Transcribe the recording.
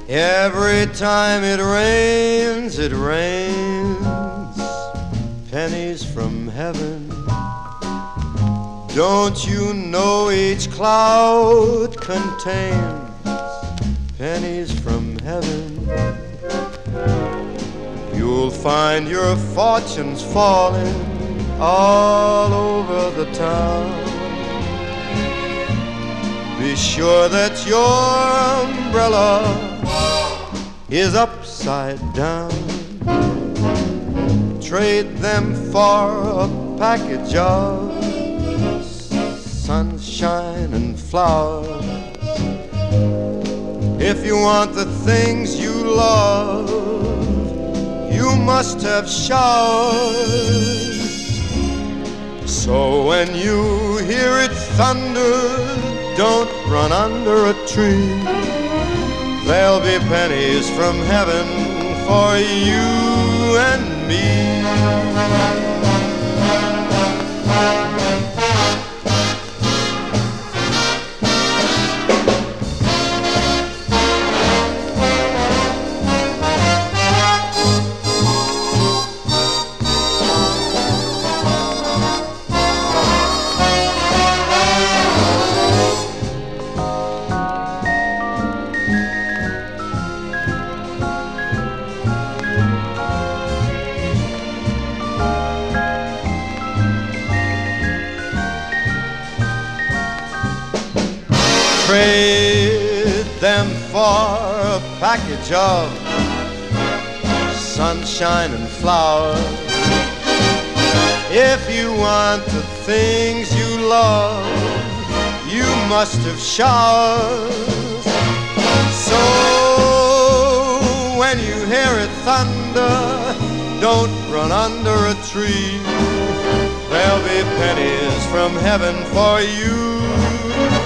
Every time it rains, pennies from heaven. Don't you know each cloud contains pennies from heaven? You'll find your fortunes falling all over the town. Be sure that your umbrella is upside down. Trade them for a package of sunshine and flowers. If you want the things you love, you must have showers. So when you hear it thunder, don't run under a tree. There'll be pennies from heaven for you and me. Trade them for a package of sunshine and flowers. If you want the things you love, you must have showers. So when you hear it thunder, don't run under a tree. There'll be pennies from heaven for you